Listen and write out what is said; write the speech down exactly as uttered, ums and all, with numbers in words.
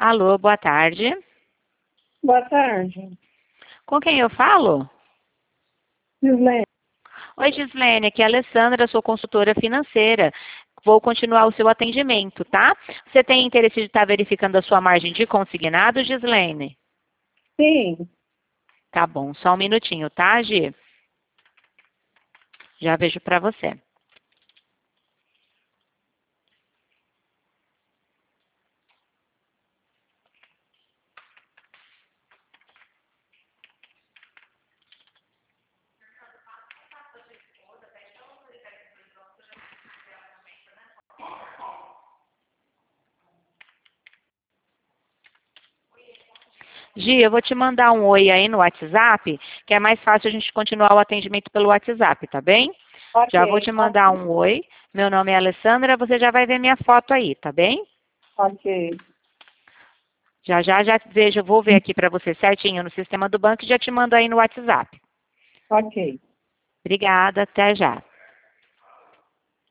Alô, boa tarde. Boa tarde. Com quem eu falo? Gislene. Oi, Gislene, aqui é a Alessandra, sou consultora financeira. Vou continuar o seu atendimento, tá? Você tem interesse de estar verificando a sua margem de consignado, Gislene? Sim. Tá bom, só um minutinho, tá, Gi? Já vejo para você. Gi, eu vou te mandar um oi aí no WhatsApp, que é mais fácil a gente continuar o atendimento pelo WhatsApp, tá bem? Ok. Já vou te mandar um oi. Meu nome é Alessandra, você já vai ver minha foto aí, tá bem? Ok. Já já já vejo, vou ver aqui para você certinho no sistema do banco e já te mando aí no WhatsApp. Ok. Obrigada, até já.